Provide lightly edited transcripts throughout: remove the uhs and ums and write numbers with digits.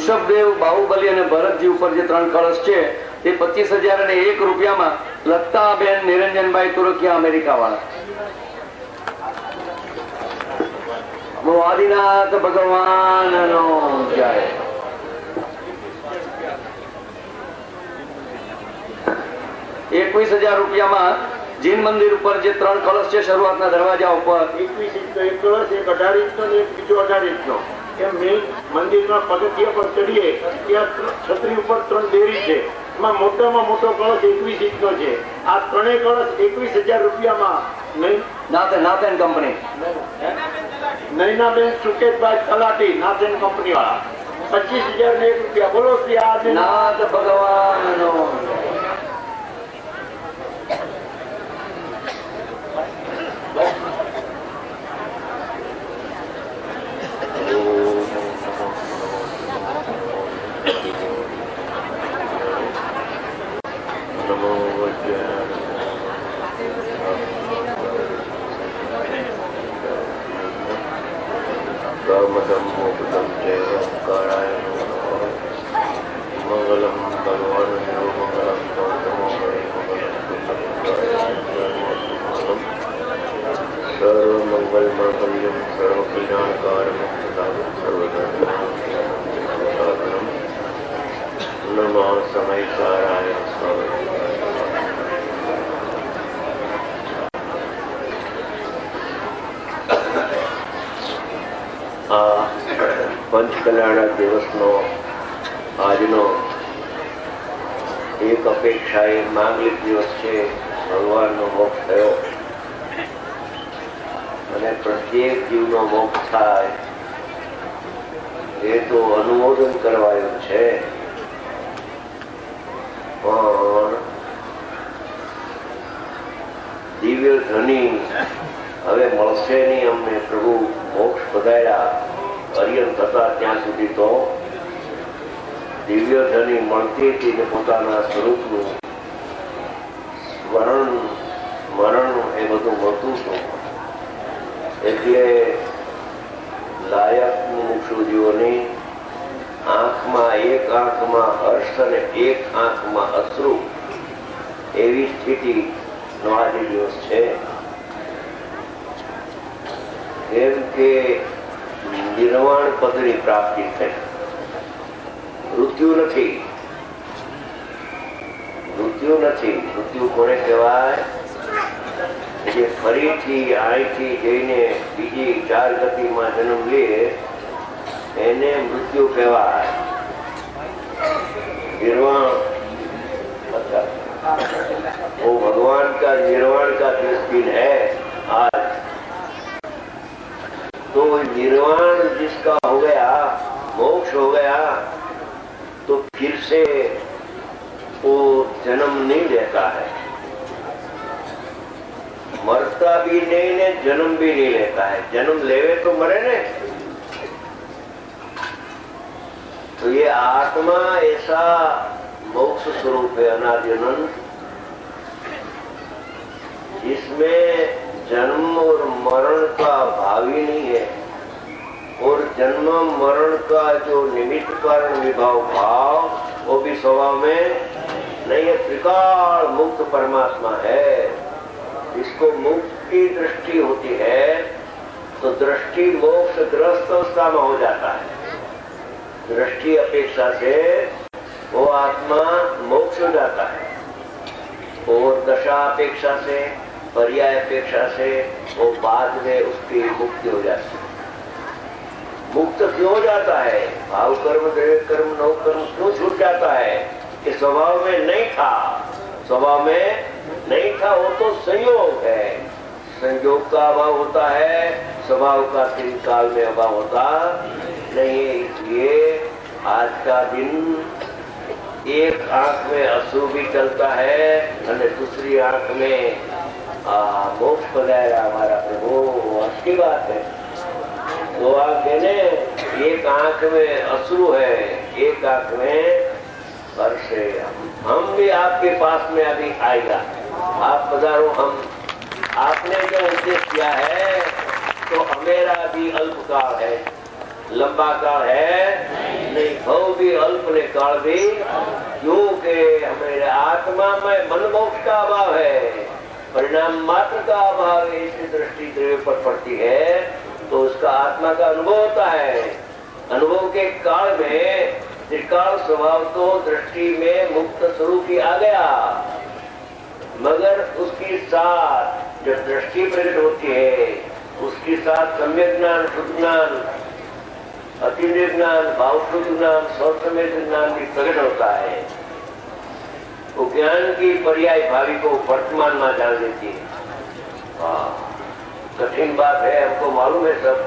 ઋષભદેવ, બાહુબલી અને ભરતજી ઉપર જે 3 કળશ છે તે 25,001 રૂપિયામાં લતાબેન નિરંજનભાઈ તુરકિયા, અમેરિકા વાળા. આદિનાથ ભગવાનનો જય. 21,000 રૂપિયામાં જીન મંદિર ઉપર જે 3 કળશ છે શરૂઆતના દરવાજા ઉપર, 21 ઇંચનો એક કળશ, એક 18 ઇંચનો ને એક બીજો 18 ઇંચનો. એમ મેઇન મંદિરના પગથિયા પર ચડીએ ત્યાં છત્રી ઉપર 3 દેરી છે. એમાં મોટામાં મોટો કળશ 21 ઇંચનો છે. આ 3 કળશ 21,000 રૂપિયામાં નાથેન કંપની, નૈનાબેન સુકેતભાઈ તલાટી, નાથેન કંપની વાળા, 25,001 રૂપિયા. બોલો શ્રી આદિનાથ ભગવાનનો. मंगलम भगवान मंगलम सर्व मंगल मंगल्यम सर्व कल्याणकारम सर्वधर्म नमः समय साराय पंचकल्याण दिवस नो આજનો એક અપેક્ષા એ માંગલિક દિવસ છે. ભગવાનનો મોક્ષ થયો અને પ્રત્યેક જીવનો મોક્ષ થાય એ તો અનુમોદન કરવાયું છે. પણ દિવ્ય ધની હવે મળશે નહીં અમને. પ્રભુ મોક્ષ પધાર્યા અરિયન થતા ત્યાં સુધી તો દિવ્ય ધની મળતી હતી ને પોતાના સ્વરૂપનું સ્મરણ મરણ એ બધું મળતું હતું. એટલે લાયક મુમુક્ષુ જીવોની આંખમાં એક આંખમાં હર્ષ અને એક આંખમાં અશ્રુ એવી સ્થિતિનો આજે દિવસ છે. કેમ કે નિર્વાણ પદની પ્રાપ્તિ થઈ. મૃત્યુ નથી. મૃત્યુ નથી. મૃત્યુ કોને કહેવાય? જે ફરીથી અહીંથી જઈને બીજી 4 ગતિમાં જન્મ લે એને મૃત્યુ કહેવાય. निर्वाण वो भगवान का निर्वाण का दिन है आज. तो निर्वाण जिसका हो गया, मोक्ष हो गया, तो फिर से वो जन्म नहीं लेता है. मरता भी नहीं ने जन्म भी नहीं लेता है. जन्म लेवे तो मरे ने. तो ये आत्मा ऐसा मोक्ष स्वरूप है अनादि अनंत, जिसमें जन्म और मरण का भाव ही नहीं है. और जन्म मरण का जो निमित्त कारण विभाव भाव वो भी स्वभाव में नहीं है. त्रिकाल मुक्त परमात्मा है. इसको मुक्त की दृष्टि होती है तो दृष्टि मोक्ष ग्रस्त अवस्था में हो जाता है. दृष्टि अपेक्षा से वो आत्मा मोक्ष हो जाता है. और दशा अपेक्षा से, पर्याय अपेक्षा से वो बाद में उसकी मुक्ति हो जाती है. मुक्त क्यों हो जाता है? भाव कर्म, द्रव्य कर्म, नव कर्म क्यों छूट जाता है? कि स्वभाव में नहीं था. स्वभाव में नहीं था, वो तो संयोग है. संयोग का अभाव होता है, स्वभाव का तीन काल में अभाव होता नहीं है. इसलिए आज का दिन एक आंख में अश्रु भी चलता है और दूसरी आंख में मोक्ष पधारा हमारा प्रभु. अच्छी बात है. दो आंख है ने, एक आंख में अश्रु है, एक आंख में हर्ष है. हम भी आपके पास में अभी आएगा. आप पधारो. हम आपने जो उद्देश्य किया है तो हमेरा भी अल्पकाल है. लंबा काल है नहीं, भव भी अल्प ने काल भी, क्योंकि हमारे आत्मा में मन मोक्ष का अभाव है, परिणाम मात्र का अभाव है। ऐसी दृष्टि द्रव्य पर पड़ती है तो उसका आत्मा का अनुभव होता है। अनुभव के काल में त्रिकाल स्वभाव तो दृष्टि में मुक्त स्वरूप ही आ गया, मगर उसके साथ जब दृष्टि प्रकट होती है उसके साथ सम्यक ज्ञान, शुद्ध ज्ञान, अतीन्द्रिय ज्ञान, भाव शुद्ध ज्ञान, सौसम्य ज्ञान भी प्रकट होता है। वो ज्ञान की पर्याय भावी को वर्तमान में जान लेती है। कठिन बात है, हमको मालूम है सब,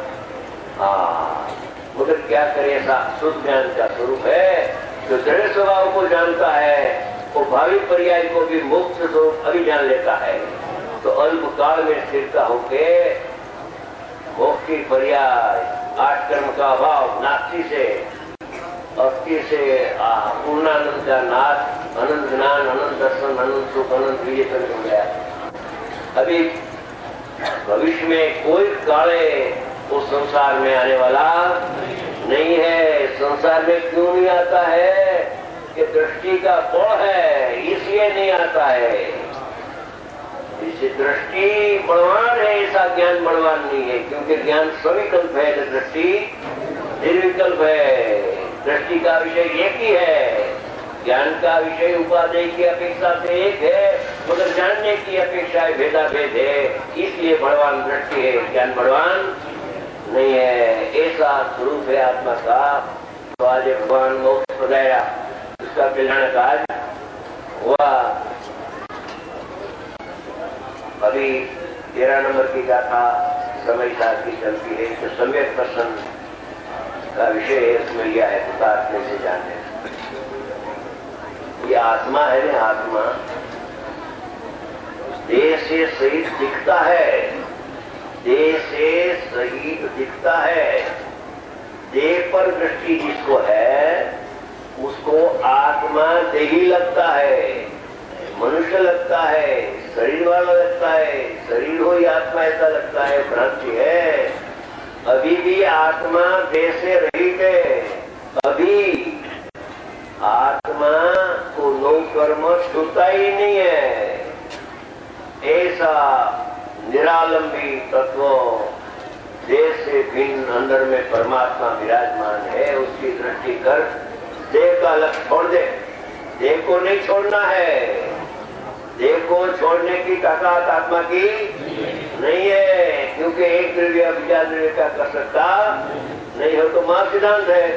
मगर क्या करें, ऐसा शुद्ध ज्ञान का स्वरूप है। जो दृढ़ स्वभाव को जानता है वो भावी पर्याय को भी मुक्त स्वरूप अभी जान लेता है। तो अल्प काल में स्थिरता होके मोक्ष की पर्याय, आठ कर्म का अभाव, नास्ति से अस्थि से पूर्णानंद का नाश, अनंत ज्ञान, अनंत दर्शन, अनंत सुख, अनंत विवेचन हो गया। अभी भविष्य में कोई काले उस संसार में आने वाला नहीं है। संसार में क्यों नहीं आता है कि दृष्टि का बल है, इसलिए नहीं आता है। इसे दृष्टि बलवान है, ऐसा ज्ञान बलवान नहीं है, क्योंकि ज्ञान सविकल्प है, दृष्टि निर्विकल्प है। दृष्टि का विषय एक ही है, ज्ञान का विषय उपादेय की अपेक्षा से एक है, मगर जानने की अपेक्षा भेदा भेद है, इसलिए बलवान दृष्टि है, ज्ञान बलवान नहीं है। ऐसा स्वरूप है आत्मा का। तो आज भगवान मोक्ष प्रदाया, उसका कल्याण काज हुआ। अभी 13 नंबर की गाथा समय साथ की चलती है, तो सम्यक दर्शन का विषय है, उसमें लिया है पुतात्मे से जानने। ये आत्मा है ना, आत्मा देह से सहित दिखता है, देह से सहित दिखता है। देह पर दृष्टि जिसको है उसको आत्मा देही लगता है, मनुष्य लगता है, शरीर वाला लगता है, शरीर हो ही आत्मा ऐसा लगता है, भ्रांति है। अभी भी आत्मा देह से रहित है। अभी आत्मा को नौ कर्म छूता ही नहीं है। ऐसा निरालंबी तत्व देह से भिन्न अंदर में परमात्मा विराजमान है। उसकी दृष्टि कर देह का लक्ष्य छोड़ दे। देह को नहीं छोड़ना है, देह को छोड़ने की ताकत आत्मा की नहीं है, क्योंकि एक द्रव्य विचार द्रव्य का कर सकता नहीं हो। तो मां सिद्धांत है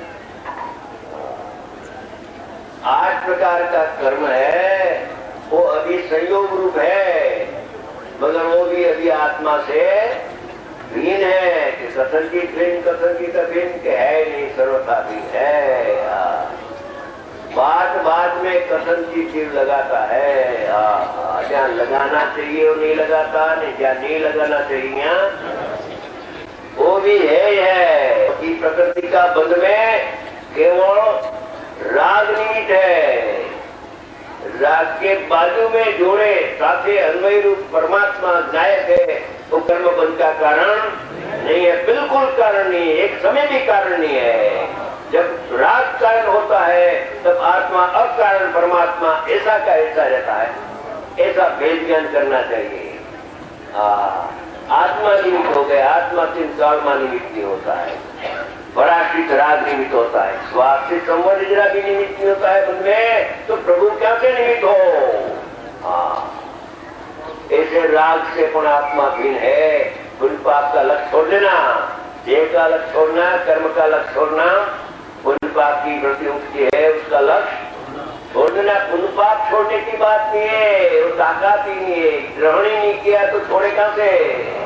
8 प्रकार का कर्म है, वो अभी संयोग रूप है, मगर वो भी अभी आत्मा से भिन्न है। कि कथनचित भिन्न, कथनचित अभिन्न के है नहीं, सर्वथा भिन्न है। बात बात में कथनचित जीव लगाता है, जहाँ लगाना चाहिए वो नहीं लगाता, नहीं जहाँ नहीं लगाना चाहिए वो भी है। कि प्रकृति का बंध में केवल राग निमित्त है। राग के बाजू में जोड़े साथे अन्वय रूप परमात्मा नायक है, वो कर्म बंध का कारण नहीं है, बिल्कुल कारण नहीं है, एक समय भी कारण नहीं है। जब राग कारण होता है तब आत्मा अकारण परमात्मा ऐसा का ऐसा रहता है। ऐसा भेद ज्ञान करना चाहिए। आत्मा निमित्त हो गए, आत्मा 3 काल में निमित्त नहीं होता है, पराश्रित राग निमित्त होता है, स्वास्थ्य संबंध जरा भी निमित्त नहीं होता है उनमें, तो प्रभु क्या से निमित्त हो। ऐसे राग से पण आत्मा भिन्न है। पुण्य पाप का लक्ष्य छोड़ देना, देह का लक्ष्य छोड़ना, कर्म का लक्ष्य छोड़ना, पुण्य पाप की वृत्ति उठती है उसका लक्ष्य छोड़ देना। पुण्य पाप छोड़ने की बात नहीं है, वो ताकत ही नहीं है। ग्रहण ही नहीं किया तो छोड़े कहां से।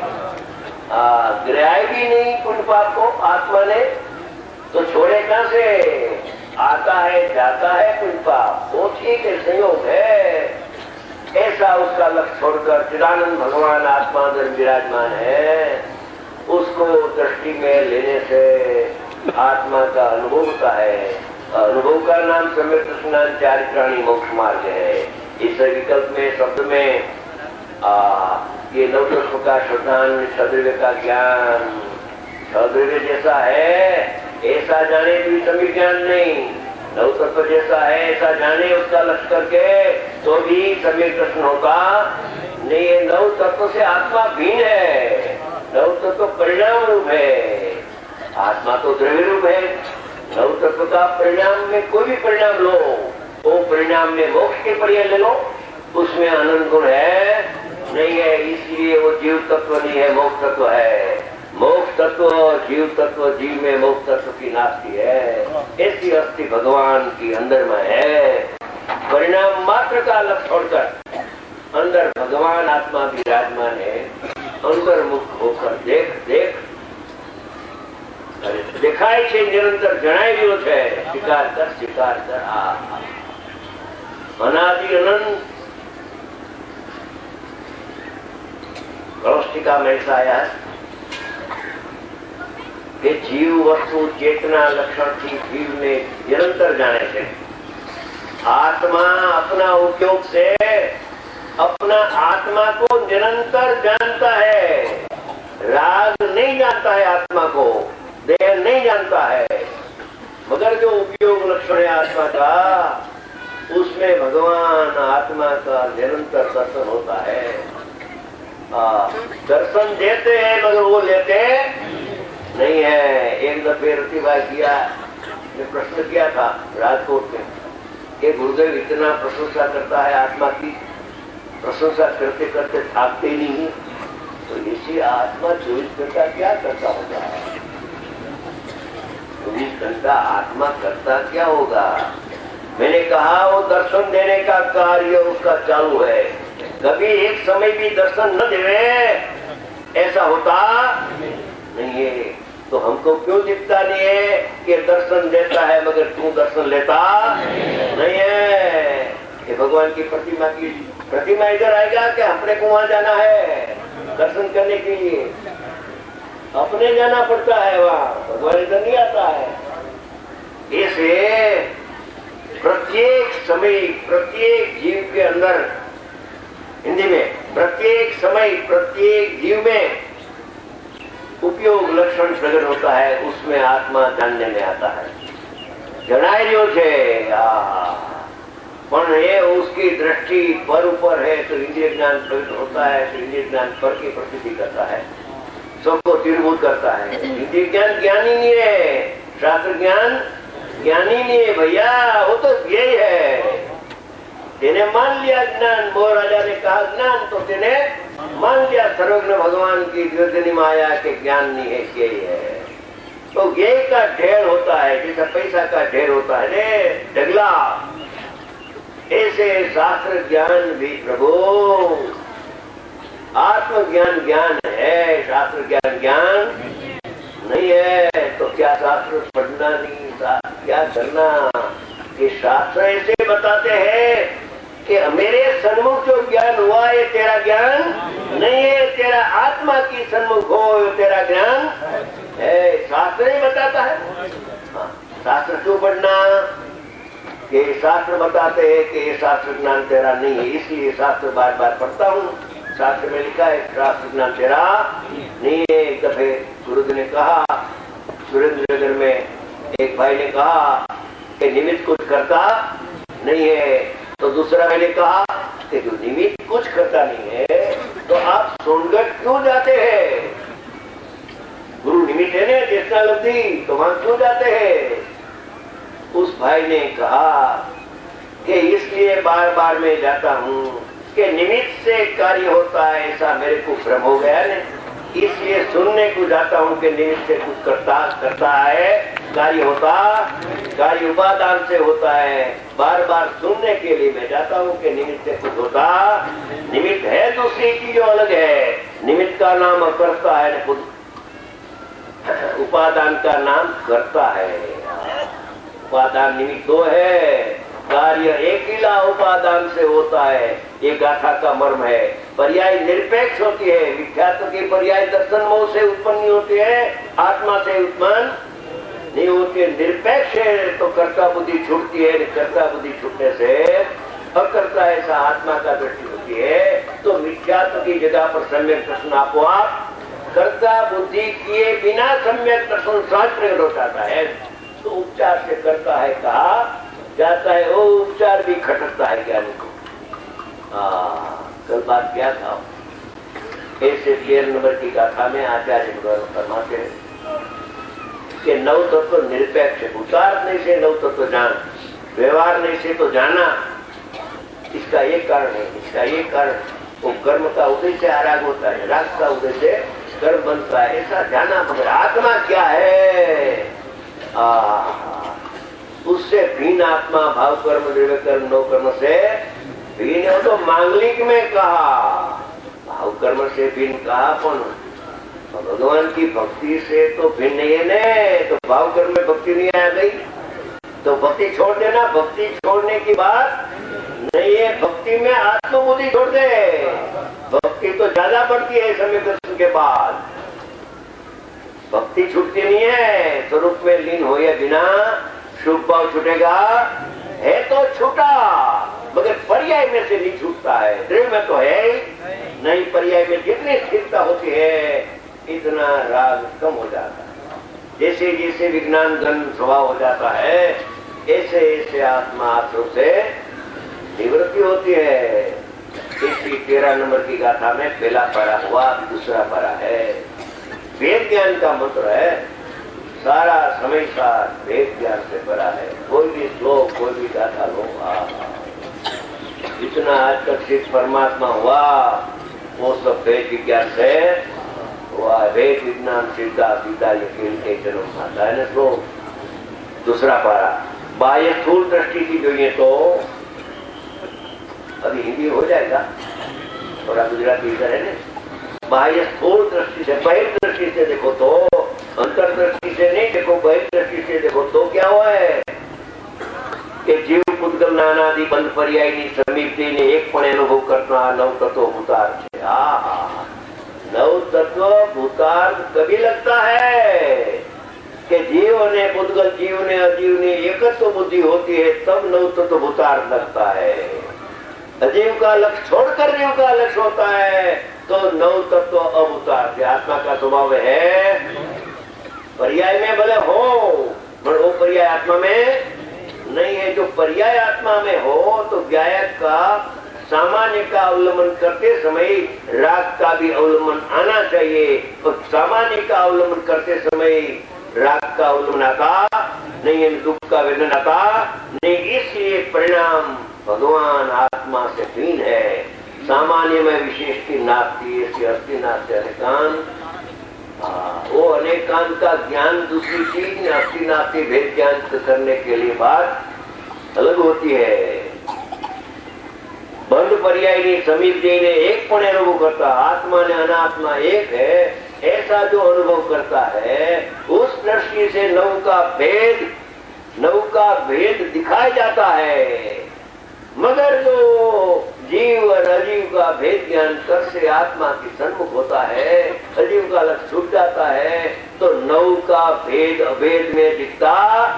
ग्रह भी नहीं पुण्य पाप को आत्मा ने, तो छोड़े कहां से। आता है जाता है पुण्य पाप, वो ठीक है, संयोग है। ऐसा उसका लक्ष्य छोड़कर चिदानंद भगवान आत्मा अंदर विराजमान है, उसको दृष्टि में लेने से आत्मा का अनुभव होता है। अनुभव का नाम सम्यक दर्शन चारित्राणी मोक्ष मार्ग है। इस विकल्प में शब्द में ये नवदर्श का श्रद्धान, सदैव का ज्ञान, क्षद्रव्य जैसा है ऐसा जाने भी सभी ज्ञान नहीं, नव तत्व जैसा है ऐसा जाने उसका लक्ष्य करके तो भी सभी प्रश्न होता नहीं है। नव तत्व से आत्मा भिन्न है, नव तत्व परिणाम रूप है, आत्मा तो द्रव्य रूप है। नव तत्व का परिणाम में कोई भी परिणाम लो, वो परिणाम में मोक्ष के पर्याय ले लो, उसमें आनंद गुण है नहीं है, इसलिए वो जीव तत्व नहीं है, मोक्ष तत्व है। मोक्ष तत्व जीव तत्व, जीव में मोक्ष तत्व की नास्ती है, ऐसी अस्थि भगवान की अंदर में है। परिणाम मात्र का लक्ष्य छोड़कर अंदर भगवान आत्मा विराजमान है। अंतर्मुख होकर देख देख देखाय છે નિરંતર જણાઈ રહ્યો છે, સ્વીકાર કર अनादि अनंत गौष्टिका में ऐसा आया है कि जीव वस्तु चेतना लक्षण की जीव ने निरंतर जाने से आत्मा अपना उपयोग से अपना आत्मा को निरंतर जानता है। राग नहीं जानता है आत्मा को, देह नहीं जानता है, मगर जो उपयोग लक्षण है आत्मा का उसमें भगवान आत्मा का निरंतर दर्शन होता है। दर्शन देते हैं मगर वो लेते नहीं है। एक दफे रतिभाई किया ने प्रश्न किया था राजकोट में कि गुरुदेव इतना प्रशंसा करता है आत्मा की, प्रशंसा करते करते थाकते नहीं है, तो इसी आत्मा 24 घंटा क्या करता होगा? 24 घंटा आत्मा करता क्या होगा? मैंने कहा वो दर्शन देने का कार्य उसका चालू है, कभी एक समय भी दर्शन न देवे ऐसा होता नहीं है। तो हमको क्यों दिखता नहीं है कि दर्शन देता है मगर तू दर्शन लेता नहीं है? कि भगवान की प्रतिमा इधर आएगा कि अपने को वहां जाना है दर्शन करने के लिए? अपने जाना पड़ता है, वहां भगवान इधर नहीं आता है। ऐसे प्रत्येक समय प्रत्येक जीव के अंदर, हिंदी में प्रत्येक समय प्रत्येक जीव में उपयोग लक्षण प्रकट होता है, उसमें आत्मा जानने में आता है। जनाई રહ્યો છે પણ એ उसकी दृष्टि पर ऊपर है तो इंद्रिय ज्ञान प्रकट होता है, तो इंद्रिय ज्ञान पर की प्रसिद्धि करता है, सबको तीव्रभूत करता है। इंद्रिय ज्ञान ज्ञानी नहीं है, शास्त्र ज्ञान ज्ञानी नहीं है भैया, वो तो व्यय है। तेने मान लिया ज्ञान, मोह राजा ने कहा ज्ञान, तो तेने मान लिया सर्वज्ञ भगवान की द्योतनी माया के ज्ञान नहीं है, व्यय है। तो व्यय का ढेर होता है जैसा पैसा का ढेर होता है ढगला, ऐसे शास्त्र ज्ञान भी प्रभु आत्मज्ञान ज्ञान है, शास्त्र ज्ञान ज्ञान नहीं है। तो क्या शास्त्र पढ़ना नहीं, क्या करना? कि शास्त्र ऐसे बताते हैं कि मेरे सन्मुख जो ज्ञान हुआ ये तेरा ज्ञान नहीं है, तेरा आत्मा की सन्मुख हो ये तेरा ज्ञान है, शास्त्र ही बताता है। शास्त्र क्यों पढ़ना? कि शास्त्र बताते हैं कि ये शास्त्र ज्ञान तेरा नहीं है, इसलिए शास्त्र बार बार पढ़ता हूँ। शास्त्र में लिखा है शास्त्र ज्ञान तेरा नहीं है। एक दफे गुरुदेव ने कहा, सुरेंद्रनगर में एक भाई ने कहा कि निमित्त कुछ करता नहीं है, तो दूसरा भाई ने कहा कि जो निमित्त कुछ करता नहीं है तो आप सोनगढ़ क्यों जाते हैं? गुरु निमित्त है ना चेतना लब्धि, तो वहां क्यों जाते हैं? उस भाई ने कहा कि इसलिए बार बार मैं जाता हूँ कि निमित्त से कार्य होता है, ऐसा मेरे को भ्रम हो गया ने, इसलिए सुनने को जाता हूँ कि निमित्त से कुछ करता है, कार्य होता, कार्य उपादान से होता है। बार बार सुनने के लिए मैं जाता हूँ कि निमित्त से कुछ होता, निमित्त है दूसरी चीज जो अलग है। निमित्त का नाम अकर्ता है, उपादान का नाम करता है। उपादान निमित्त दो है, कार्य एकिला उपादान से होता है, ये गाथा का मर्म है। पर्याय निरपेक्ष होती है, मिथ्यात्व की पर्याय दर्शन मोह से उत्पन्न होती है, आत्मा से उत्पन्न नहीं होती है। निरपेक्ष है तो कर्ता बुद्धि छूटती है, कर्ता बुद्धि छूटने से अकर्ता ऐसा आत्मा का दृष्टि होती है। तो मिथ्यात्व की जगह पर सम्यक दर्शन आपको आप कर्ता बुद्धि किए बिना सम्यक दर्शन सहज प्रकट हो जाता है। तो उपचार से करता है कहा जाता है, वो उपचार भी खटकता है ज्ञानी को। कल बात क्या था, ऐसे 13 नंबर की गाथा में आचार्य भगवान फरमाते हैं कि नव तत्व निरपेक्ष, उतारने से नव तत्व जान, व्यवहारने से तो जाना। इसका एक कारण है, इसका एक कारण वो कर्म का उदय से आराग होता है, राग का उदय से कर्म बनता है, ऐसा जाना। मगर आत्मा क्या है, उससे भिन्न आत्मा, भाव कर्म द्रव्य कर्म नो कर्म से भिन्न हो। तो मांगलिक में कहा भाव कर्म से भिन्न कहा, कौन भगवान की भक्ति से तो भिन्न है ने। तो भाव कर्म में भक्ति नहीं आ गई तो भक्ति छोड़ देना। भक्ति छोड़ने की बात नहीं है, भक्ति में आत्मबुद्धि छोड़ दे। भक्ति तो ज्यादा बढ़ती है समय दर्शन के बाद, भक्ति छूटती नहीं है। स्वरूप में लीन हो या बिना शुभ भाव छूटेगा है तो छूटा, मगर पर्याय में से नहीं छूटता है। द्रव्य में तो है नहीं, पर्याय में जितनी स्थिरता होती है इतना राग कम हो जाता है। जैसे जैसे विज्ञान घन स्वभाव हो जाता है ऐसे ऐसे आत्मा आश्रम से निवृत्ति होती है। इसी 13 नंबर की गाथा में पहला पारा हुआ, दूसरा पारा है। वेद ज्ञान का मंत्र है, सारा समय सार वेद ज्ञान से भरा है। कोई भी श्लोक, कोई भी गाथा लो, जितना आज तक सिद्ध परमात्मा हुआ वो सब वेद विज्ञान से हुआ। वेद विज्ञान सिद्धा सीधा यकीन के जन्म आता है ना। श्लोक दूसरा पारा, बाह्य स्थूल दृष्टि की જોઈએ तो अभी हिंदी हो जाएगा, थोड़ा गुजराती इधर है ना। बाह्य स्थूल दृष्टि से, बहिर्दृष्टि से देखो तो, अंतर्दृष्टि से नहीं देखो, बहिर्दृष्टि से देखो तो क्या हुआ है कि जीव पुद्गल नानादि बंध पर्यायની સમીપને એકપણે અનુભવ કરતા નવ તત્વ ભૂતાર્થ છે। नव तत्व भूतार्थ कभी लगता है कि जीव ने पुद्गल, जीव ने अजीव ने एकत्व बुद्धि होती है, तब नव तत्व भूतार्थ लगता है। अजीव का लक्ष्य छोड़कर जीव का लक्ष्य होता है तो नव तत्व अभूतार्थ। आत्मा का स्वभाव है पर्याय में भले हो, पर वो पर्याय आत्मा में नहीं है। जो पर्याय आत्मा में हो तो व्यायक का सामान्य का अवलंबन करते समय राग का भी अवलंबन आना चाहिए, और सामान्य का अवलंबन करते समय राग का अवलंबन आता नहीं है, दुख का वेदना आता नहीं। इसलिए परिणाम भगवान आत्मा से भिन्न है। सामान्य में विशेष की नास्ती, ऐसी अस्थि नास्ती अनेकांत। वो अनेकांत का ज्ञान दूसरी चीज, अस्थि नास्ती भेद ज्ञान करने के लिए बात अलग होती है। बंध पर्यायની સમીપ જઈને એક પણ અનુભવ करता, आत्मा ने अनात्मा एक है ऐसा जो अनुभव करता है, उस दृष्टि से नव का भेद दिखाया जाता है। मगर जो जीव और अजीव का भेद ज्ञान कर से आत्मा की सन्मुख होता है, अजीव का लक्ष्य छूट जाता है, तो नव का भेद अभेद में दिखता।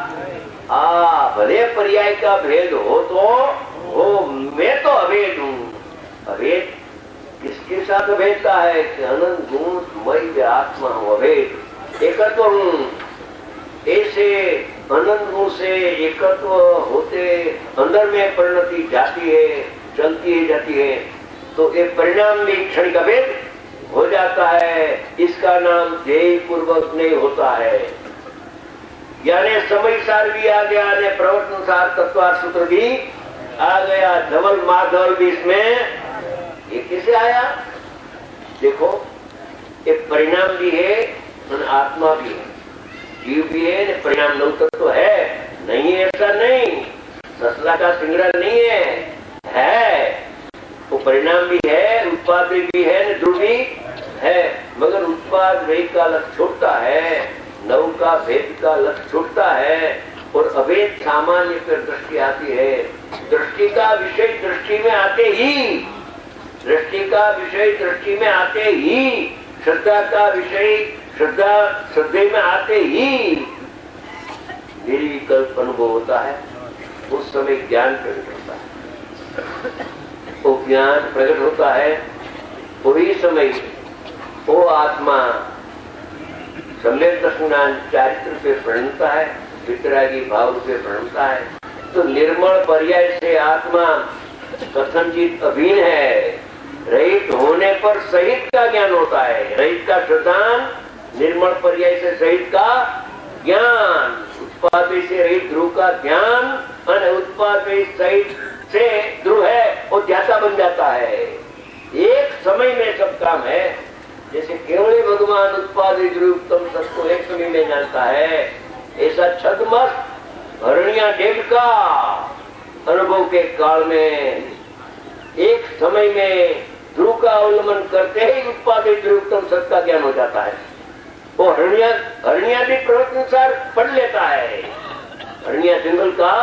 भले पर्याय का भेद हो तो वो मैं तो अभेद हूं। अभेद किसके साथ अभेदता है कि अनंत गुण मय आत्मा हूं, अभेद एकत्व हूं। ऐसे अनंत गुण से एकत्व होते अंदर में परिणति जाती है, चलती है, जाती है, तो एक परिणाम भी क्षणिक अभेद हो जाता है। इसका नाम ध्येय पूर्वक नहीं होता है। यानी समय सार भी आ गया, प्रवर्तन सार तत्वार सूत्र भी आ गया, धवल माधवल भी इसमें ये किसे आया। देखो एक परिणाम भी है और आत्मा भी है, जीव भी है, परिणाम नव तत्व है। नहीं ऐसा नहीं, ससला का सिंगड़ा नहीं है, वो परिणाम भी है, उत्पाद भी है, ध्रुव भी है। मगर उत्पाद वे का लक्ष्य छूटता है, नव का भेद का लक्ष्य छूटता है, और अभेद सामान्य पर दृष्टि आती है। दृष्टि का विषय दृष्टि में आते ही, दृष्टि का विषय दृष्टि में आते ही, श्रद्धा का विषय श्रद्धे में आते ही निर्विकल्प अनुभव होता है। उस समय ज्ञान प्रकट होता है। वो ज्ञान प्रकट होता है, वही समय वो आत्मा सम्यक दर्शन चारित्र पे प्रणता है, वितरागी भाव रूपे प्रणता है। तो निर्मल पर्याय से आत्मा कथनचित अभिन्न है। रहित होने पर सहित का ज्ञान होता है। रहित का सिद्धांत, निर्मल पर्याय से सहित का ज्ञान, उत्पाद से रहित ध्रुव का ज्ञान और उत्पाद सहित से ध्रुव है वो ध्याता बन जाता है। एक समय में सब काम है। जैसे केवल भगवान उत्पाद ध्रुवतम सबको एक समय में जानता है, ऐसा छद्मस्त हरणिया डेग का अनुभव के काल में एक समय में ध्रुव का अवलंबन करते ही उत्पादित ध्रुवतम सत का ज्ञान हो जाता है। वो हरणिया भी प्रवृत्ति अनुसार पढ़ लेता है। हरणिया जंगल का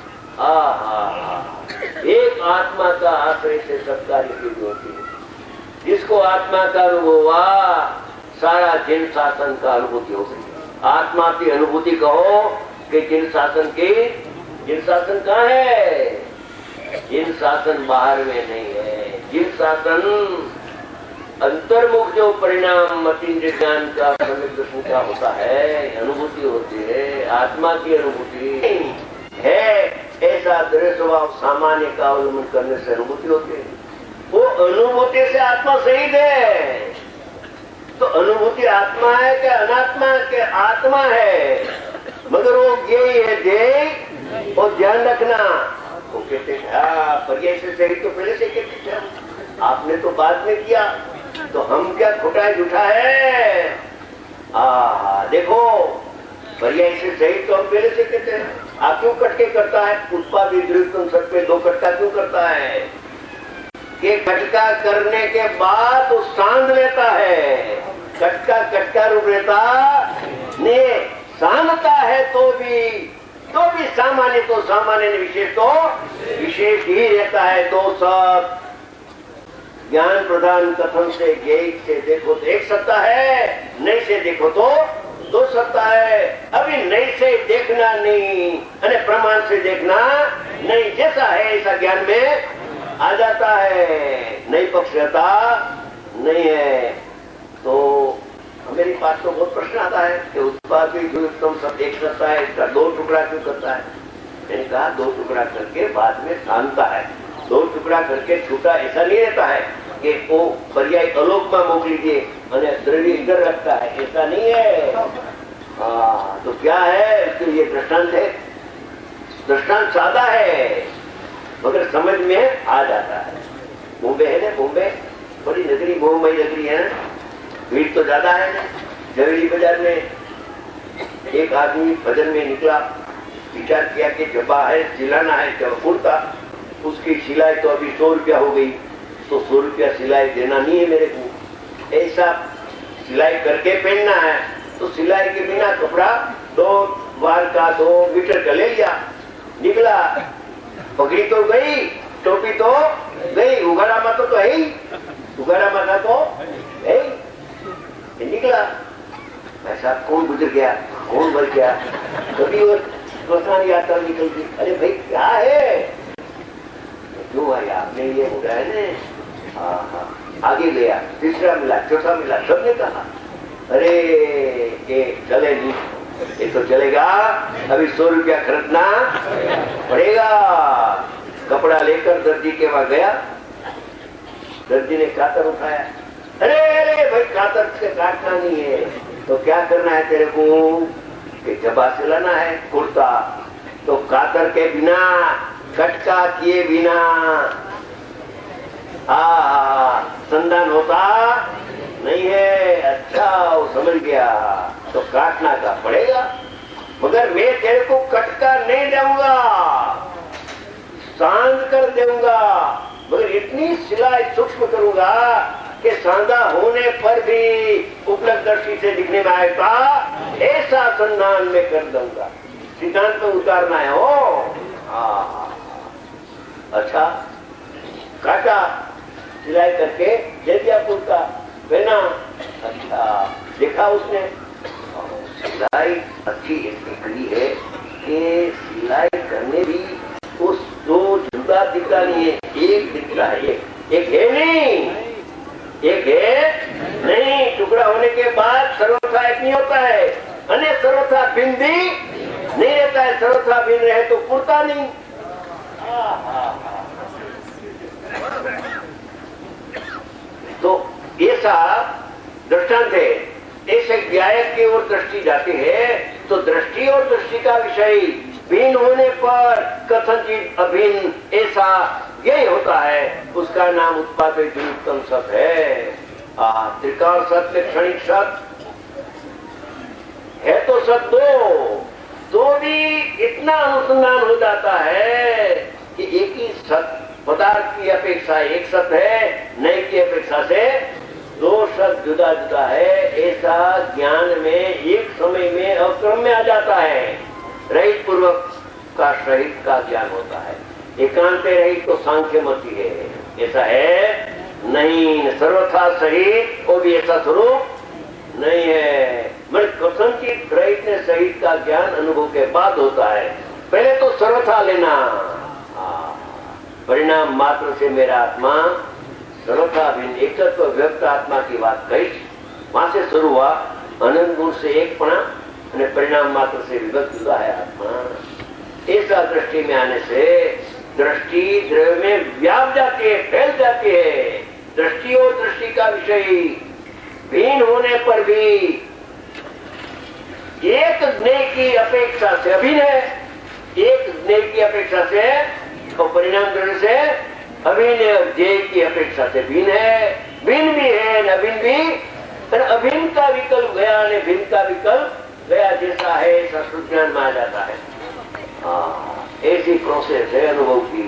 एक आत्मा का आश्रय से सब कार्य सिद्ध होती है। जिसको आत्मा का अनुभव हुआ, सारा जिन शासन का अनुभूति हो गई। आत्मा की अनुभूति कहो कि जिन शासन की, जिन शासन कहाँ है? जिन शासन बाहर में नहीं है। जिन शासन अंतर्मुख जो परिणाम मतीन्द्रिय ज्ञान का सम्यक दर्शन का होता है, अनुभूति होती है, आत्मा की अनुभूति है। ऐसा दृढ़ स्वभाव सामान्य का अवलंबन करने से अनुभूति होती है। वो अनुभूति से आत्मा सहित है। तो अनुभूति आत्मा है कि अनात्मा के? आत्मा है, मगर वो यही है देह। और ध्यान रखना, वो कहते पर्याय से सहित तो पहले से कहते थे, आपने तो बाद में किया, तो हम क्या खोटा है झूठा है? देखो पर्याय से सहित तो हम पहले से कहते हैं। आप क्यों कटके करता है? उत्पादी ध्रुवतम सत पे दो कटका क्यों करता है? कि कटका करने के बाद वो सांध लेता है। कटका रूप लेता ने सांधता है तो भी सामान्य तो सामान्य, विशेष तो विशेष ही रहता है। दो सब ज्ञान प्रधान कथन से ज्ञेय से देखो तो एक सत्ता है, नहीं से देखो तो दो सत्ता है। अभी नहीं से देखना नहीं, प्रमाण से देखना नहीं, जैसा है ऐसा ज्ञान में आ जाता है। नहीं पक्ष रहता नहीं है। तो मेरे पास तो बहुत प्रश्न आता है कि उत्पाद भी ध्रुवतम सब एक सत्ता है, इसका दो टुकड़ा क्यों करता है? मैंने कहा दो टुकड़ा करके बाद में शांता है। दो टुकड़ा करके छूटा ऐसा नहीं रहता है कि वो पर्याय अलोक में मोक लीजिए द्रव्य इधर रखता है, ऐसा नहीं है। तो क्या है? तो ये दृष्टांत है। दृष्टांत सादा है मगर समझ में आ जाता है। बॉम्बे है ना, बॉम्बे बड़ी नगरी, मोहमयी नगरी है ना, भीड़ तो ज्यादा है ना। जवेरी बाजार में एक आदमी भजन में निकला, विचार किया कि जब्बा है, सिलाना है, जब कुर्ता, उसकी सिलाई तो अभी 100 रुपया हो गई, तो 100 रुपया सिलाई देना नहीं है मेरे को, ऐसा सिलाई करके पहनना है। तो सिलाई के बिना कपड़ा 2 बार का 2 मीटर का ले लिया, निकला। पगड़ी तो गई, टोपी तो गई, उगाड़ा माता तो है ही, उगाड़ा माता तो है ही। निकला, ऐसा कौन गुजर गया, कौन मर गया, कभी वो स्मशान यात्रा निकल गई। अरे भाई क्या है, क्यों आया आपने ये उड़ाया ने? आगे गया, तीसरा मिला, चौथा मिला, सबने कहा अरे ये चले नहीं, ये तो चलेगा, अभी 100 रुपया खरीदना पड़ेगा। कपड़ा लेकर दर्जी के वहां गया, दर्जी ने कातर उठाया। अरे भाई कातर से काटना नहीं है, तो क्या करना है तेरे को? कि जबा सिलाना है, कुर्ता, तो कातर के बिना, कटका किए बिना संधान होता नहीं है। अच्छा वो समझ गया, तो काटना का पड़ेगा, मगर मैं तेरे को कटका नहीं दूंगा, सांध कर दूंगा, मगर इतनी सिलाई सूक्ष्म करूंगा कि सांधा होने पर भी उपलब्ध दृष्टि से दिखने में आएगा, ऐसा संधान में कर दूंगा। सिद्धांत में उतारना है हो। अच्छा काटा, सिलाई करके दे दिया, कुर्ता पहना। अच्छा देखा उसने, सिलाई अच्छी इतनी करी है कि सिलाई करने भी उस 2 जुदा दिखता नहीं है, एक दिखता है, एक है नहीं। एक है नहीं, टुकड़ा होने के बाद सर्वथा एक नहीं होता है, अन्य सर्वथा भिन्न भी नहीं रहता है। सर्वथा भिन्न रहे तो पूर्ता नहीं। तो ऐसा दृष्टांत है। ऐसे गायक की ओर दृष्टि जाती है तो दृष्टि और दृष्टि का विषय भिन्न होने पर कथनचित अभिन्न ऐसा यही होता है, उसका नाम उत्पादित उत्तम सत है। त्रिकाल सत्य क्षणिक सत्य है तो सत तो भी इतना अनुसंधान हो जाता है कि एक ही सत पदार्थ की अपेक्षा एक सत है, नए की अपेक्षा से दो सत जुदा जुदा है। ऐसा ज्ञान में एक समय में अक्रम में आ जाता है। रहित पूर्वक का सहित का ज्ञान होता है, एकांत रहित तो सांख्य मति है। ऐसा है नहीं, सर्वथा सहित वो भी ऐसा स्वरूप नहीं है। मैं कथनचित रहित ने सहित का ज्ञान अनुभव के बाद होता है। पहले तो सर्वथा लेना, परिणाम मात्र से मेरा आत्मा सर्वथा भिन्न एकत्व व्यक्त आत्मा की बात कही, वहां से शुरू हुआ। अनंत गुण से एक पणा और परिणाम मात्र से विभक्त जुदा है आत्मा। ऐसा दृष्टि में आने से दृष्टि द्रव्य में व्याप जाती है, फैल जाती है। दृष्टि और दृष्टि का विषय भिन्न होने पर भी एक ज्ञेय की अपेक्षा से अभिन्न है, एक ज्ञेय की अपेक्षा से और परिणाम द्रव्य से अभिन्न, ज्ञेय की अपेक्षा से भिन्न है। भिन्न भी है न भिन्न भी, अभिन्न का विकल्प गया न भिन्न का विकल्प गया, जैसा है ऐसा सुज्ञान में आ जाता है। ऐसी प्रोसेस है अनुभव की।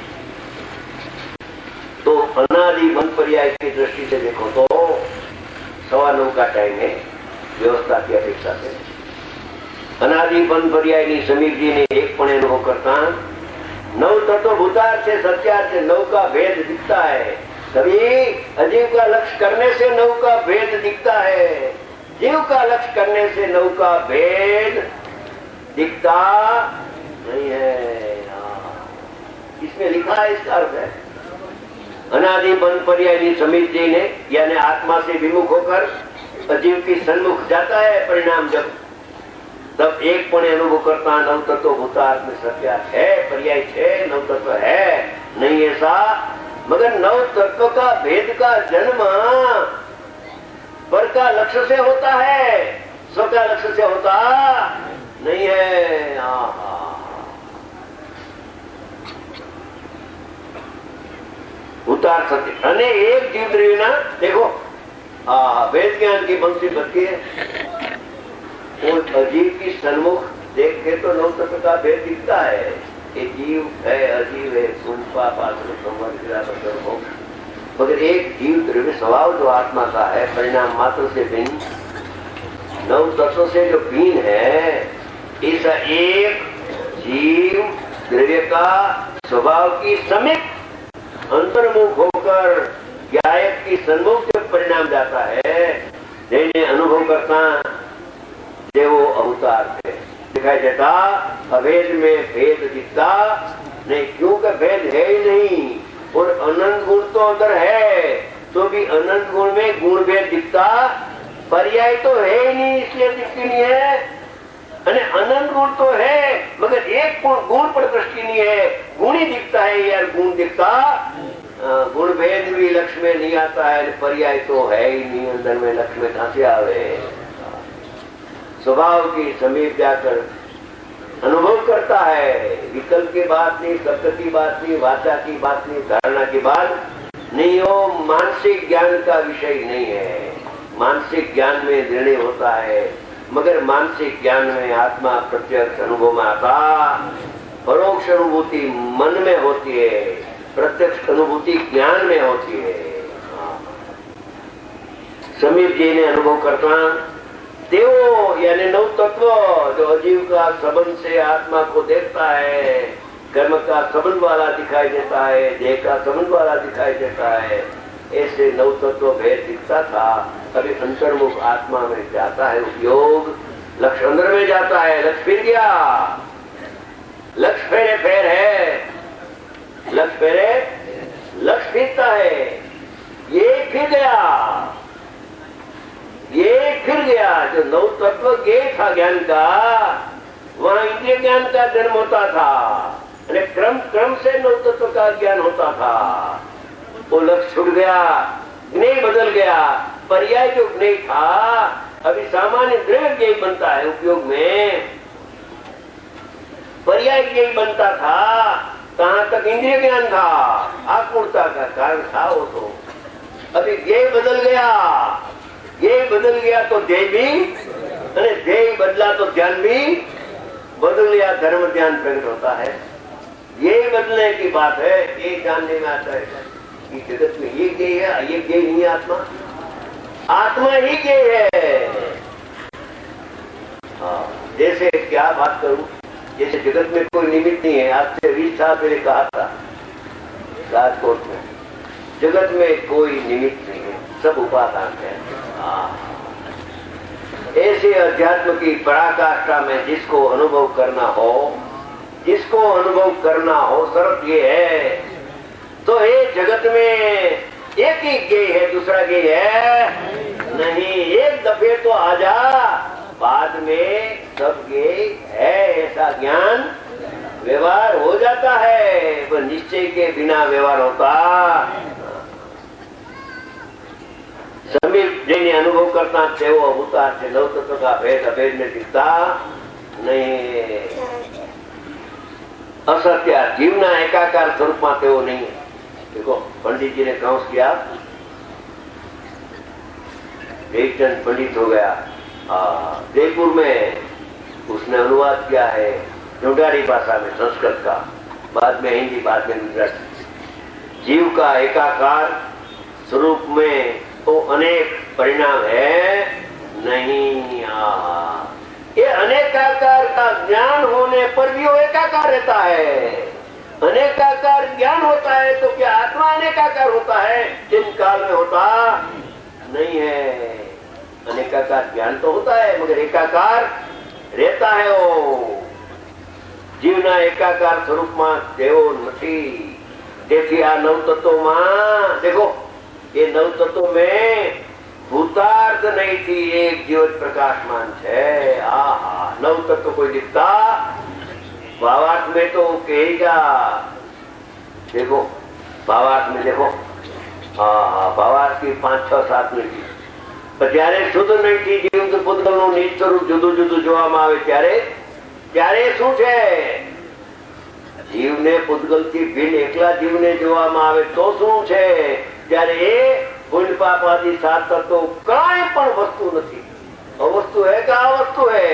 तो अनादि मन पर्याय की दृष्टि से देखो तो 9:15 का टाइम है व्यवस्था की अपेक्षा से। अनादि मन पर्याय ની સમીપ जी ने एक पणे अनुभव करता नव तत्व भूतार्थ से सत्यार्थ से नव का भेद दिखता है। तभी अजीव का लक्ष्य करने से नव का भेद दिखता है, जीव का लक्ष्य करने से नव का भेद दिखता नहीं है। इसमें लिखा है, इसका अर्थ है अनादि बन पर्यायी समीप जी ने यानी आत्मा से विमुख होकर अजीव की सन्मुख जाता है परिणाम जब, तब एक पणे अनुभव करता नव तत्व भूतार्थ में सत्या है, पर्याय है, नव तत्व है नहीं ऐसा। मगर नव तत्व का भेद का जन्म पर का लक्ष्य से होता है, स्व का लक्ष्य से होता नहीं है। उतार सत्य अने एक जीव द्रव्य ना देखो वेद ज्ञान की पंक्ति बदती है। उस अजीव की सन्मुख देख के तो नौ तत्व का भेद दिखता है कि जीव है, अजीव है, पुष्पा पात्र संवर्ग मोक्ष। मगर एक जीव द्रव्य स्वभाव जो आत्मा का है परिणाम मात्र से भिन्न, नौ तत्व से जो भिन्न है, ऐसा एक जीव द्रव्य का स्वभाव की समीप अंतर्मुख होकर गायक की सन्मुख जब परिणाम जाता है, जिन्हें अनुभव करता ये वो अवतार है दिखाई देता। अभेद में भेद दिखता नहीं, क्योंकि भेद है ही नहीं और अनंत गुण तो अंदर है, तो भी अनंत गुण में गुण भेद दिखता, पर्याय तो है ही नहीं इसलिए दिखती नहीं है। अनंत गुण तो है मगर एक गुण पर दृष्टि नहीं है, गुण ही दिखता है यार, गुण दिखता, गुण भेद भी लक्ष्य में नहीं आता है, पर्याय तो है ही नहीं अंदर में, लक्ष्य में कहां से आवे। स्वभाव की समीप जाकर अनुभव करता है, विकल्प की बात नहीं, शब्द की बात नहीं, वाचा की बात नहीं, धारणा की बात नहीं, हो मानसिक ज्ञान का विषय नहीं है। मानसिक ज्ञान में निर्णय होता है मगर मानसिक ज्ञान में आत्मा प्रत्यक्ष अनुभव में आता, परोक्ष अनुभूति मन में होती है, प्रत्यक्ष अनुभूति ज्ञान में होती है। समीप जी ने अनुभव करता देवो यानी नव तत्व जो अजीव का संबंध से आत्मा को देखता है, कर्म का संबंध वाला दिखाई देता है, देह का संबंध वाला दिखाई देता है, ऐसे नव तत्व भेद दिखता था। अभी अंतर्मुख आत्मा में जाता है उपयोग, लक्ष्य अंदर में जाता है, लक्ष्य फिर गया, लक्ष्य फेरे फेर है, लक्ष्य फेरे लक्ष्य फिरता है। ये फिर गया, ये फिर गया। जो नौ तत्व ज्ञेय था ज्ञान का, वहां इंद्रिय ज्ञान का जन्म होता था, क्रम क्रम से नौ तत्व का ज्ञान होता था। वो लक्ष्य छूट गया, ज्ञेय बदल गया। पर्याय जो ज्ञेय था अभी सामान्य द्रव्य ज्ञेय बनता है उपयोग में, पर्याय ज्ञेय बनता था। कहां तक इंद्रिय ज्ञान था, आत्मूर्ता का कारण था वो तो। अभी ज्ञेय बदल गया, ज्ञेय बदल गया तो देह भी, देह बदला तो ध्यान भी बदल गया। धर्म ध्यान प्रकट होता है। ये बदलने की बात है। ये जानने में आता है कि जगत में ये ज्ञेय है, ये ज्ञेय नहीं है। आत्मा, आत्मा ही ज्ञेय है। हाँ, जैसे क्या बात करूं, जैसे जगत में कोई निमित्त नहीं है। आपसे 20 साल पहले कहा था राजकोट में, जगत में कोई निमित्त नहीं है, सब उपादान है। ऐसे अध्यात्म की पराकाष्ठा में जिसको अनुभव करना हो, जिसको अनुभव करना हो, शर्त ये है तो ये जगत में एक ही ज्ञेय है, दूसरा ज्ञेय है नहीं। एक दफे तो आजा, बाद में सब ज्ञेय है, ऐसा ज्ञान व्यवहार हो जाता है। वो निश्चय के बिना व्यवहार होता। समीप जिन्हें अनुभव करता थे वो अभूतार थे। नौ तत्व का भेद अभेद में दिखता नहीं। असत्य जीवना एकाकार स्वरूप में वो नहीं है। देखो पंडित जी ने काउंस किया, एक जन पंडित हो गया जयपुर में, उसने अनुवाद किया है ढूंढारी भाषा में संस्कृत का, बाद में हिंदी, बाद में गुजराती। जीव का एकाकार स्वरूप में तो अनेक परिणाम है नहीं। ये अनेकाकार का ज्ञान होने पर भी वो एकाकार रहता है। अनेकाकार ज्ञान होता है तो क्या आत्मा अनेकाकार होता है? जिन काल में होता नहीं है। अनेकाकार ज्ञान तो होता है मगर एकाकार रहता है वो। जीवना एकाकार स्वरूप में देवो નથી। તેથી આ નવ તત્વોમાં देखो, ये नव तत्व में भूतार्थ नहीं थी, एक जीवन प्रकाशमान है। नव तत्व कोई दिखता भावार्थ में तो कहेगा। देखो भावार्थ में देखो, भावार्थ की 5, 6, 7 मिनट ત્યારે શુદ્ધ નહીં थी જીવ પૂતગલનું નીચ સ્વરૂપ જુદું જુદું જોવામાં આવે ત્યારે શું છે? જીવને પૂતગલથી ભિન્ન એકલા જીવને જોવામાં આવે તો શું છે? ત્યારે એ પુણ્ય પાપ આદि 7 તત્વો કાંઈ પણ વસ્તુ નથી। अवस्तु है क्या अवस्तु है?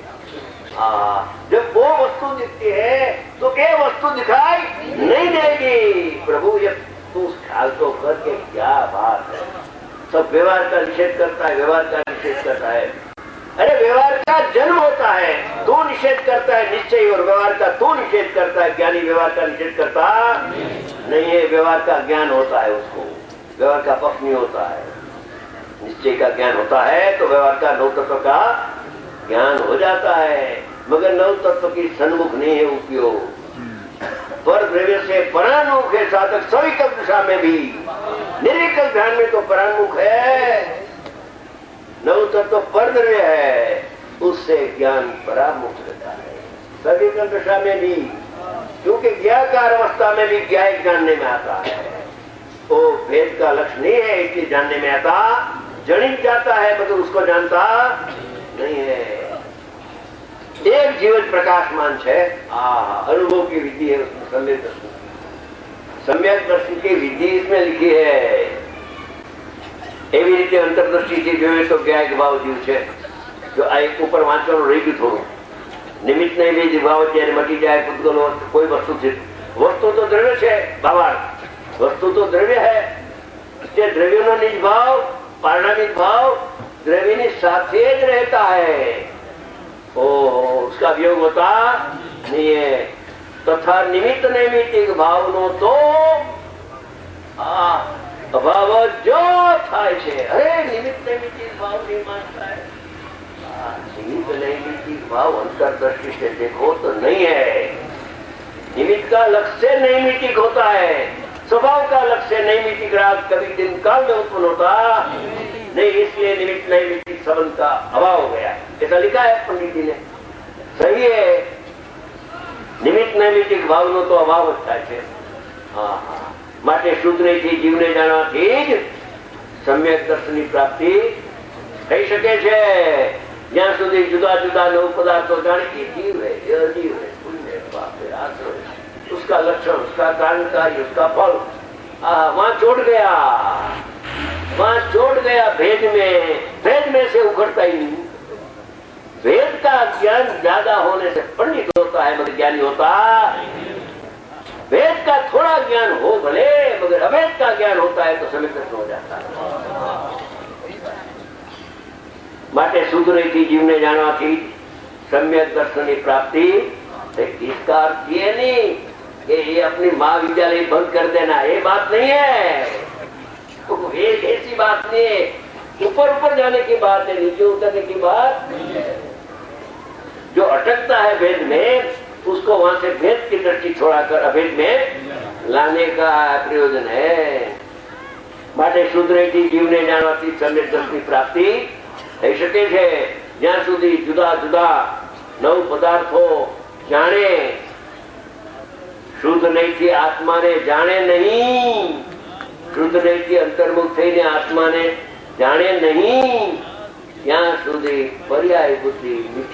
जब वो वस्तु दिखती है तो ये वस्तु दिखाई नहीं देगी। प्रभु ये तू ख्याल तो करके क्या बात है। सब व्यवहार का निषेध करता है, व्यवहार का निषेध करता है। अरे व्यवहार का जन्म होता है तो निषेध करता है निश्चय, और व्यवहार का तो निषेध करता है ज्ञानी। व्यवहार का निषेध करता नहीं है, व्यवहार का ज्ञान होता है उसको, व्यवहार का पक्ष नहीं होता है। निश्चय का ज्ञान होता है तो व्यवहार का नौ तत्व का ज्ञान हो जाता है, मगर नौ तत्व की सन्मुख नहीं है उपयोग। पर द्रव्य से परान्मुख है साधक। सविकल्प दिशा में भी, निर्विकल्प ध्यान में तो परान्मुख है। नौ तत्व पर द्रव्य है, उससे ज्ञान परामुख रहता है। सविकल्प दिशा में भी, क्योंकि ज्ञाकार अवस्था में भी ज्ञाय जानने में आता है। वो भेद का लक्ष्य नहीं है इसलिए जानने में आता, जनित जाता है मगर उसको जानता नहीं है। एक जीवन प्रकाशमान है। अनुभव की विधि है उसमें, सम्यक दर्शन। सम्यक दर्शन की विधि इसमें लिखी है। एवी रीते अंतरदृष्टि जो है तो ज्ञायक भाव जीव है। जो आ एक ऊपर वांचવાનું રહી ગયું થોડું, નિમિત્ત નહીં બે ભાવ ત્યારે મટી જાય પૂતગલો कोई वस्तु છે। वस्तु तो द्रव्य है, भावार्थ वस्तु तो द्रव्य है। તે દ્રવ્યનો નિજ ભાવ, પારણામિક ભાવ દ્રવ્યની સાથે જ રહેતા है। उसका वियोग होता नहीं है। तथा निमित्त नैमित्तिक भाव नो तो अभाव जो થાય છે। अरे निमित्त नैमित्तिक भाव नहीं मानता है। निमित्त नैमित्तिक भाव अंतर्दृष्टि से देखो तो नहीं है। निमित्त का लक्ष्य नैमित्तिक होता है, स्वभाव का लक्ष्य नैमित्तिक राग कभी दिन काल में उत्पन्न होता नहीं, इसलिए निमित्त नैमित्तिक संबंध का अभाव हो गया, ऐसा लिखा है पंडित जी ने। सही है, निमित्त नैमित्तिक भावનો તો અભાવ જ થાય છે। માટે શુદ્ધથી જીવને જાણવાથી જ સમ્યક દર્શનની પ્રાપ્તિ થઈ શકે છે। જ્યાં સુધી જુદા જુદા નવ પદાर्थो जाने की जीव है, अजीव है, पुण्य है, पाप है, आश्रय है, उसका लक्षण, उसका कारण कार्य, उसका फल, वहां छोड़ गया, वहां छोड़ गया भेद में से उखड़ता ही नहीं। वेद का ज्ञान ज्यादा होने से पंडित होता है मगर ज्ञानी होता। वेद का थोड़ा ज्ञान हो भले मगर अवेद का ज्ञान होता है तो सम्यक दर्शन हो जाता है। માટે શુદ્ધ રહીથી જીવને જાણવાથી सम्यक दर्शन की प्राप्ति। इसका अर्थ ये नहीं कि ये अपनी महाविद्यालय बंद कर देना, ये बात नहीं है, तो ये ऐसी बात नहीं है। ऊपर ऊपर जाने की बात है, नीचे उतरने की बात नहीं है। जो अटकता है वेद में उसको वहां से भेद की दृष्टि छोड़ाकर अभेद में लाने का प्रयोजन है। માટે શુદ્ધ રહીથી જીવને જાણવાથી सम्यक दर्शन की प्राप्ति થઈ શકે છે। જ્યાં સુધી જુદા જુદા નવ પદાર્થો જાણે, શુદ્ધ નહીંથી આત્માને જાણે નહીં, શુદ્ધ નહીંથી અંતર્મુખ થઈને આત્માને જાણે નહીં, ત્યાં સુધી પર્યાય બુદ્ધિ